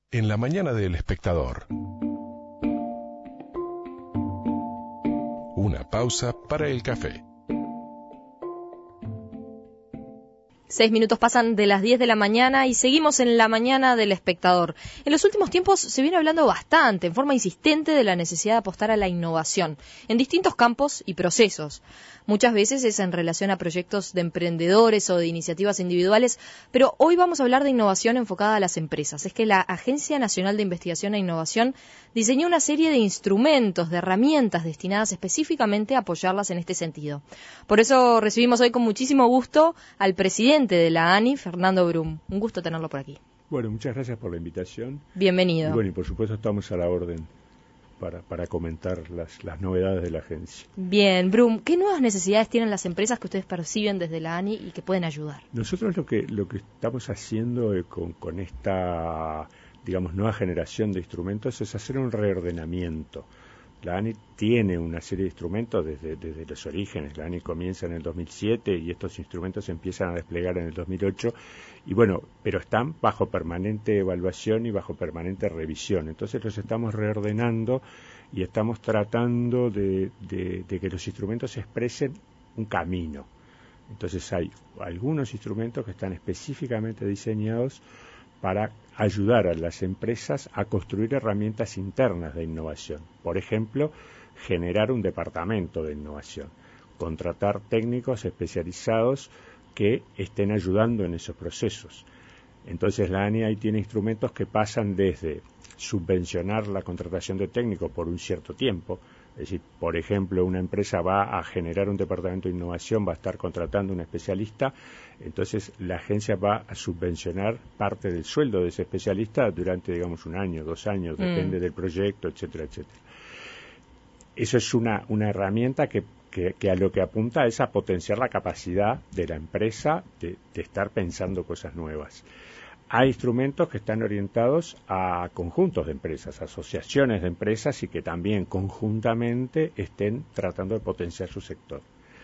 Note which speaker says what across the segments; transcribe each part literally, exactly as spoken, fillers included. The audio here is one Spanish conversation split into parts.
Speaker 1: En la mañana del Espectador. Una pausa para el café.
Speaker 2: Seis minutos pasan de las diez de la mañana y seguimos en la mañana del Espectador. En los últimos tiempos se viene hablando bastante, en forma insistente, de la necesidad de apostar a la innovación en distintos campos y procesos. Muchas veces es en relación a proyectos de emprendedores o de iniciativas individuales, pero hoy vamos a hablar de innovación enfocada a las empresas. Es que la Agencia Nacional de Investigación e Innovación diseñó una serie de instrumentos, de herramientas destinadas específicamente a apoyarlas en este sentido. Por eso recibimos hoy con muchísimo gusto al presidente de la ANI, Fernando Brum. Un gusto tenerlo por aquí.
Speaker 3: Bueno, muchas gracias por la invitación.
Speaker 2: Bienvenido.
Speaker 3: Y bueno, y por supuesto estamos a la orden para, para comentar las, las novedades de la agencia.
Speaker 2: Bien, Brum, ¿qué nuevas necesidades tienen las empresas que ustedes perciben desde la ANI y que pueden ayudar?
Speaker 3: Nosotros lo que lo que estamos haciendo eh, con, con esta, digamos, nueva generación de instrumentos es hacer un reordenamiento. La ANI tiene una serie de instrumentos desde, desde los orígenes. La ANI comienza en el dos mil siete y estos instrumentos se empiezan a desplegar en el dos mil ocho. Y bueno, pero están bajo permanente evaluación y bajo permanente revisión. Entonces los estamos reordenando y estamos tratando de, de, de que los instrumentos expresen un camino. Entonces hay algunos instrumentos que están específicamente diseñados para ayudar a las empresas a construir herramientas internas de innovación. Por ejemplo, generar un departamento de innovación, contratar técnicos especializados que estén ayudando en esos procesos. Entonces la ANI ahí tiene instrumentos que pasan desde subvencionar la contratación de técnicos por un cierto tiempo. Es decir, por ejemplo, una empresa va a generar un departamento de innovación, va a estar contratando un especialista, entonces la agencia va a subvencionar parte del sueldo de ese especialista durante, digamos, un año, dos años, mm. depende del proyecto, etcétera, etcétera. Eso es una, una herramienta que, que, que a lo que apunta es a potenciar la capacidad de la empresa de, de estar pensando cosas nuevas. Hay instrumentos que están orientados a conjuntos de empresas, asociaciones de empresas y que también conjuntamente estén tratando de potenciar su sector.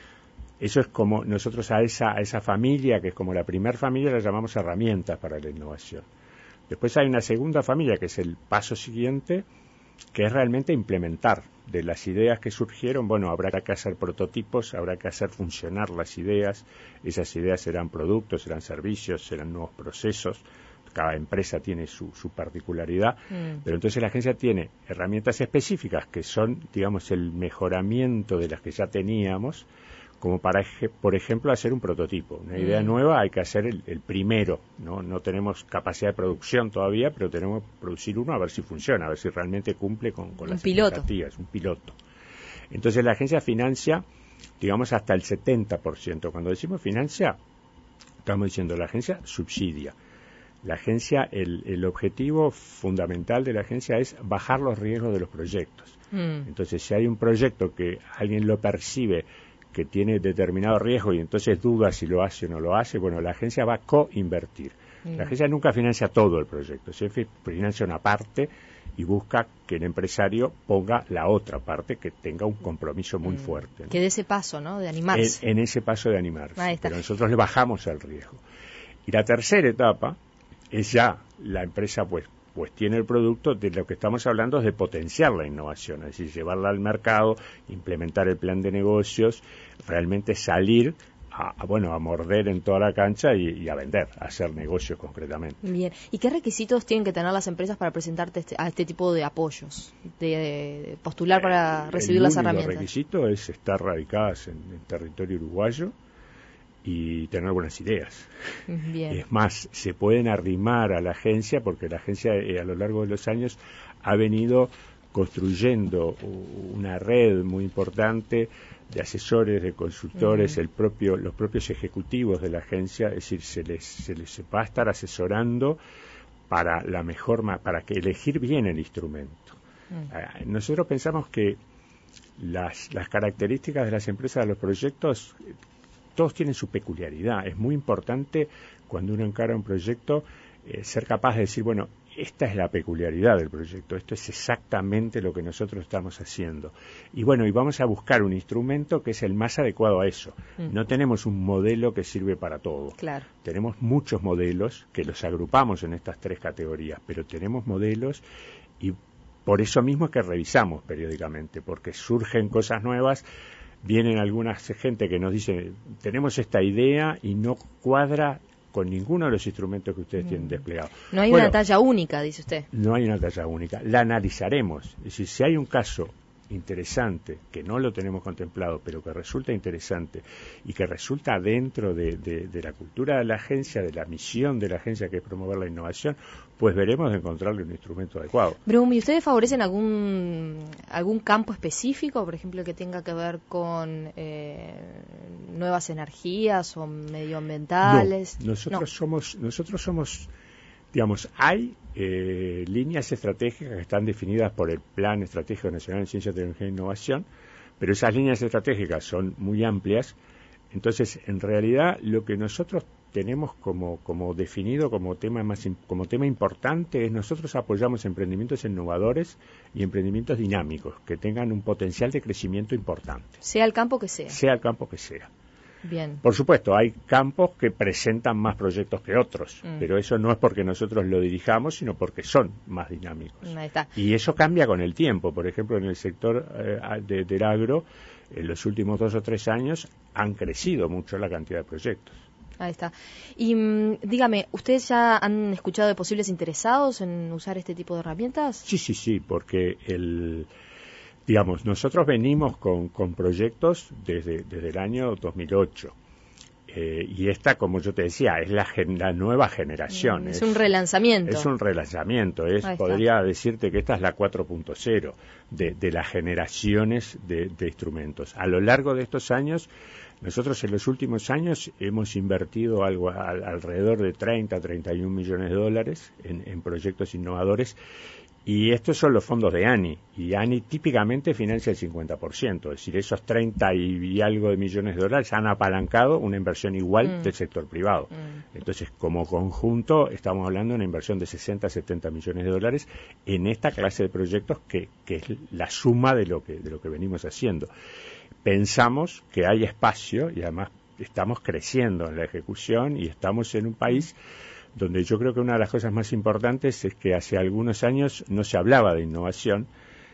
Speaker 3: Eso es como nosotros a esa, a esa familia, que es como la primer familia, la llamamos herramientas para la innovación. Después hay una segunda familia, que es el paso siguiente, que es realmente implementar. De las ideas que surgieron, bueno, habrá que hacer prototipos, habrá que hacer funcionar las ideas. Esas ideas serán productos, serán servicios, serán nuevos procesos. Cada empresa tiene su, su particularidad, mm. pero entonces la agencia tiene herramientas específicas que son, digamos, el mejoramiento de las que ya teníamos, como para, por ejemplo, hacer un prototipo. Una idea mm. nueva hay que hacer el, el primero, ¿no? No tenemos capacidad de producción todavía, pero tenemos que producir uno a ver si funciona, a ver si realmente cumple con, con las expectativas. Un piloto. Entonces la agencia financia, digamos, hasta el setenta por ciento. Cuando decimos financia, estamos diciendo la agencia subsidia. La agencia, el, el objetivo fundamental de la agencia es bajar los riesgos de los proyectos. Mm. Entonces, si hay un proyecto que alguien lo percibe que tiene determinado riesgo y entonces duda si lo hace o no lo hace, bueno, la agencia va a co-invertir. Mm. La agencia nunca financia todo el proyecto, siempre financia una parte y busca que el empresario ponga la otra parte, que tenga un compromiso muy mm. fuerte, ¿no?
Speaker 2: Que dé ese paso, ¿no?, de animarse.
Speaker 3: En, en ese paso de animarse, pero nosotros le bajamos el riesgo. Y la tercera etapa es ya la empresa pues pues tiene el producto, de lo que estamos hablando es de potenciar la innovación, es decir, llevarla al mercado, implementar el plan de negocios, realmente salir a, a bueno a morder en toda la cancha y, y a vender, a hacer negocios concretamente.
Speaker 2: Bien, ¿y qué requisitos tienen que tener las empresas para presentarte este, a este tipo de apoyos, de, de postular para recibir
Speaker 3: el
Speaker 2: las herramientas?
Speaker 3: El requisito es estar radicadas en el territorio uruguayo y tener buenas ideas.
Speaker 2: Bien.
Speaker 3: Es más, se pueden arrimar a la agencia, porque la agencia eh, a lo largo de los años ha venido construyendo una red muy importante de asesores, de consultores, uh-huh. el propio, los propios ejecutivos de la agencia, es decir, se les, se les va a estar asesorando para la mejor, para que elegir bien el instrumento. Uh-huh. Nosotros pensamos que las, las características de las empresas, de los proyectos, todos tienen su peculiaridad. Es muy importante cuando uno encara un proyecto eh, ser capaz de decir, bueno, esta es la peculiaridad del proyecto, esto es exactamente lo que nosotros estamos haciendo. Y bueno, y vamos a buscar un instrumento que es el más adecuado a eso. Mm. No tenemos un modelo que sirve para todo.
Speaker 2: Claro.
Speaker 3: Tenemos muchos modelos que los agrupamos en estas tres categorías, pero tenemos modelos y por eso mismo es que revisamos periódicamente, porque surgen cosas nuevas. Vienen algunas gente que nos dice, tenemos esta idea y no cuadra con ninguno de los instrumentos que ustedes mm. tienen desplegados.
Speaker 2: No hay
Speaker 3: bueno,
Speaker 2: una talla única, dice usted.
Speaker 3: No hay una talla única. La analizaremos. Es decir, si hay un caso interesante, que no lo tenemos contemplado, pero que resulta interesante y que resulta dentro de, de, de la cultura de la agencia, de la misión de la agencia, que es promover la innovación, pues veremos de encontrarle un instrumento adecuado.
Speaker 2: Brum, ¿y ustedes favorecen algún algún campo específico, por ejemplo, que tenga que ver con eh, nuevas energías o medioambientales?
Speaker 3: No, nosotros
Speaker 2: no.
Speaker 3: somos nosotros somos Digamos, hay eh, líneas estratégicas que están definidas por el Plan Estratégico Nacional de Ciencia, Tecnología e Innovación, pero esas líneas estratégicas son muy amplias. Entonces, en realidad, lo que nosotros tenemos como, como definido como tema más como tema importante es nosotros apoyamos emprendimientos innovadores y emprendimientos dinámicos que tengan un potencial de crecimiento importante.
Speaker 2: Sea el campo que sea.
Speaker 3: Sea el campo que sea.
Speaker 2: Bien.
Speaker 3: Por supuesto, hay campos que presentan más proyectos que otros, mm. pero eso no es porque nosotros lo dirijamos, sino porque son más dinámicos.
Speaker 2: Ahí está.
Speaker 3: Y eso cambia con el tiempo. Por ejemplo, en el sector eh, de, del agro, en los últimos dos o tres años han crecido mucho la cantidad de proyectos.
Speaker 2: Ahí está. Y mm, dígame, ¿ustedes ya han escuchado de posibles interesados en usar este tipo de herramientas?
Speaker 3: Sí, sí, sí, porque el... Digamos, nosotros venimos con, con proyectos desde, desde el año dos mil ocho. Eh, y esta, como yo te decía, es la, gen, la nueva generación.
Speaker 2: Mm, es, es un relanzamiento.
Speaker 3: Es un relanzamiento. Es, podría decirte que esta es la cuatro punto cero de, de las generaciones de, de instrumentos. A lo largo de estos años, nosotros en los últimos años hemos invertido algo a, alrededor de treinta, treinta y un millones de dólares en, en proyectos innovadores. Y estos son los fondos de A N I, y A N I típicamente financia el cincuenta por ciento, es decir, esos treinta y algo de millones de dólares han apalancado una inversión igual mm. del sector privado. Mm. Entonces, como conjunto, estamos hablando de una inversión de sesenta, setenta millones de dólares en esta clase de proyectos que, que es la suma de lo que, de lo que venimos haciendo. Pensamos que hay espacio, y además estamos creciendo en la ejecución, y estamos en un país donde yo creo que una de las cosas más importantes es que hace algunos años no se hablaba de innovación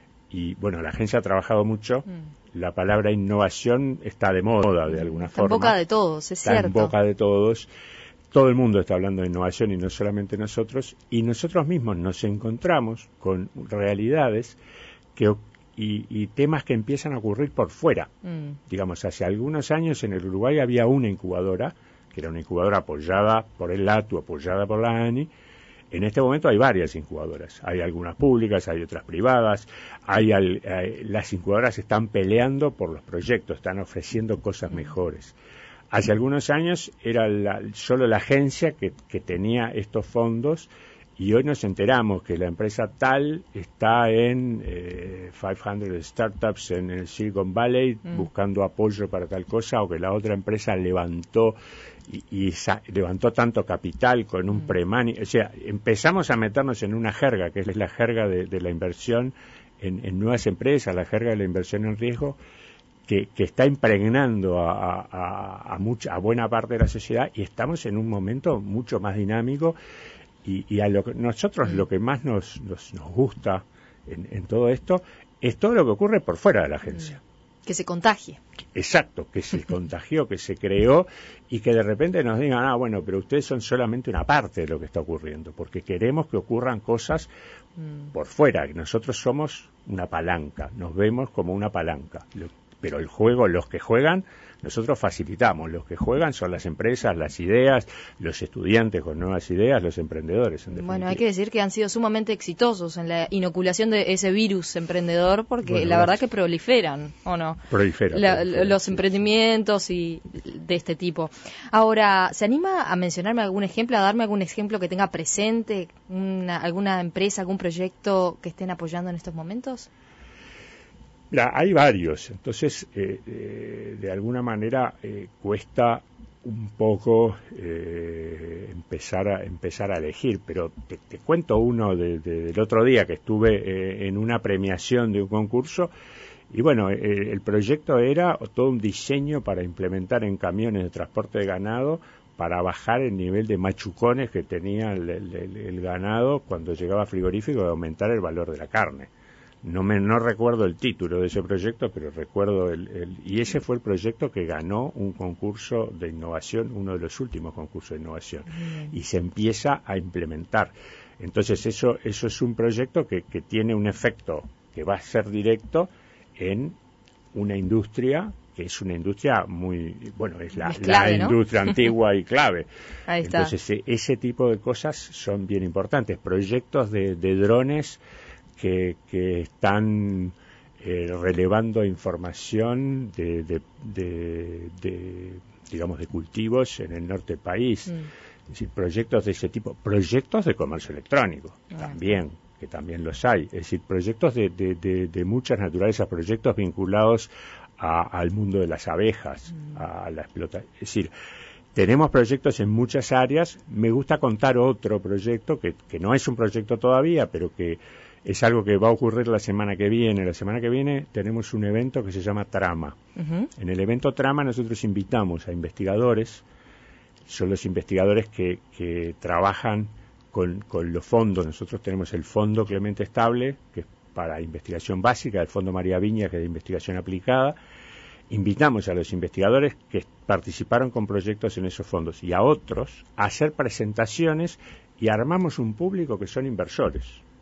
Speaker 3: y, bueno, la agencia ha trabajado mucho. Mm. La palabra innovación está de moda de alguna
Speaker 2: está
Speaker 3: forma.
Speaker 2: En boca de todos, es
Speaker 3: está
Speaker 2: cierto.
Speaker 3: En boca de todos. Todo el mundo está hablando de innovación y no solamente nosotros. Y nosotros mismos nos encontramos con realidades que, y, y temas que empiezan a ocurrir por fuera. Mm. Digamos, hace algunos años en el Uruguay había una incubadora que era una incubadora apoyada por el A T U, apoyada por la A N I. En este momento hay varias incubadoras. Hay algunas públicas, hay otras privadas. Hay al, eh, las incubadoras están peleando por los proyectos, están ofreciendo cosas mejores. Hace algunos años era la, solo la agencia que, que tenía estos fondos, y hoy nos enteramos que la empresa tal está en eh, quinientas startups en el Silicon Valley mm. buscando apoyo para tal cosa, o que la otra empresa levantó y, y sa- levantó tanto capital con un mm. pre-money. O sea, empezamos a meternos en una jerga, que es la jerga de, de la inversión en, en nuevas empresas, la jerga de la inversión en riesgo, que, que está impregnando a, a, a, mucha, a buena parte de la sociedad, y estamos en un momento mucho más dinámico. Y, y a lo que, nosotros lo que más nos, nos, nos gusta en, en todo esto es todo lo que ocurre por fuera de la agencia.
Speaker 2: Que se contagie.
Speaker 3: Exacto, que se contagió, que se creó, y que de repente nos digan, ah, bueno, pero ustedes son solamente una parte de lo que está ocurriendo, porque queremos que ocurran cosas mm. por fuera, que nosotros somos una palanca, nos vemos como una palanca. Pero el juego, los que juegan, nosotros facilitamos. Los que juegan son las empresas, las ideas, los estudiantes con nuevas ideas, los emprendedores. En definitiva.
Speaker 2: Bueno, hay que decir que han sido sumamente exitosos en la inoculación de ese virus emprendedor, porque bueno, la verdad que proliferan, ¿o no?
Speaker 3: Proliferan.
Speaker 2: La,
Speaker 3: prolifera,
Speaker 2: los
Speaker 3: sí.
Speaker 2: emprendimientos y de este tipo. Ahora, ¿se anima a mencionarme algún ejemplo, a darme algún ejemplo que tenga presente, una, alguna empresa, algún proyecto que estén apoyando en estos momentos?
Speaker 3: Mira, hay varios, entonces eh, eh, de alguna manera eh, cuesta un poco eh, empezar a empezar a elegir, pero te, te cuento uno de, de, del otro día que estuve eh, en una premiación de un concurso y bueno, eh, el proyecto era todo un diseño para implementar en camiones de transporte de ganado para bajar el nivel de machucones que tenía el, el, el ganado cuando llegaba frigorífico y aumentar el valor de la carne. No me no recuerdo el título de ese proyecto, pero recuerdo el, el y ese fue el proyecto que ganó un concurso de innovación, uno de los últimos concursos de innovación, mm. y se empieza a implementar. Entonces eso eso es un proyecto que, que tiene un efecto que va a ser directo en una industria que es una industria muy, bueno, es la, es clave, la industria ¿no? antigua y clave.
Speaker 2: Ahí está.
Speaker 3: Entonces ese tipo de cosas son bien importantes. Proyectos de, de drones Que, que están eh, relevando información de, de, de, de, digamos, de cultivos en el norte del país. Mm. Es decir, proyectos de ese tipo, proyectos de comercio electrónico, ah. también, que también los hay. Es decir, proyectos de, de, de, de muchas naturalezas, proyectos vinculados a, al mundo de las abejas, mm. a la explotación. Es decir, tenemos proyectos en muchas áreas. Me gusta contar otro proyecto que, que no es un proyecto todavía, pero que es algo que va a ocurrir la semana que viene. La semana que viene tenemos un evento que se llama Trama. Uh-huh. En el evento Trama nosotros invitamos a investigadores, son los investigadores que, que trabajan con, con los fondos. Nosotros tenemos el Fondo Clemente Estable, que es para investigación básica, el Fondo María Viña, que es de investigación aplicada. Invitamos a los investigadores que participaron con proyectos en esos fondos y a otros a hacer presentaciones y armamos un público que son inversores.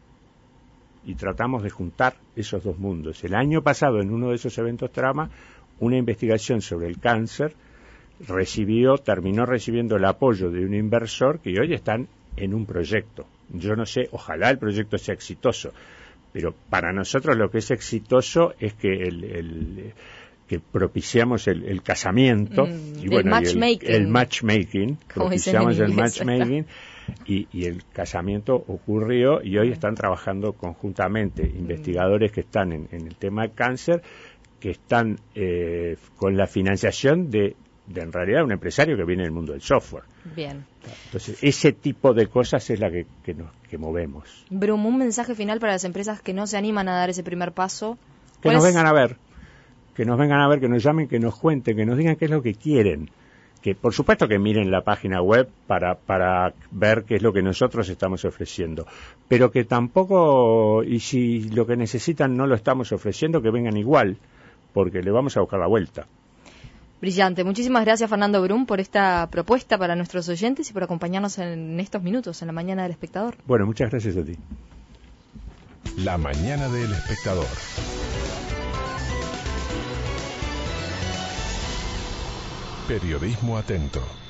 Speaker 3: Y tratamos de juntar esos dos mundos. El año pasado, en uno de esos eventos Trama, una investigación sobre el cáncer recibió, terminó recibiendo el apoyo de un inversor que hoy están en un proyecto. Yo no sé, ojalá el proyecto sea exitoso, pero para nosotros lo que es exitoso es que el, el que propiciamos el, el casamiento
Speaker 2: mm,
Speaker 3: y bueno,
Speaker 2: el matchmaking,
Speaker 3: y el, el matchmaking propiciamos el matchmaking y, y el casamiento ocurrió y hoy están trabajando conjuntamente mm. investigadores que están en, en el tema del cáncer, que están eh, con la financiación de, de en realidad un empresario que viene del mundo del software.
Speaker 2: Bien.
Speaker 3: Entonces ese tipo de cosas es la que, que nos que movemos.
Speaker 2: Brum, un mensaje final para las empresas que no se animan a dar ese primer paso.
Speaker 3: Que nos vengan a ver. que nos vengan a ver, que nos llamen, que nos cuenten, que nos digan qué es lo que quieren. Que por supuesto que miren la página web para, para ver qué es lo que nosotros estamos ofreciendo. Pero que tampoco, y si lo que necesitan no lo estamos ofreciendo, que vengan igual, porque le vamos a buscar la vuelta.
Speaker 2: Brillante. Muchísimas gracias, Fernando Brum, por esta propuesta para nuestros oyentes y por acompañarnos en estos minutos, en la mañana del Espectador.
Speaker 3: Bueno, muchas gracias a ti.
Speaker 1: La mañana del Espectador. Periodismo atento.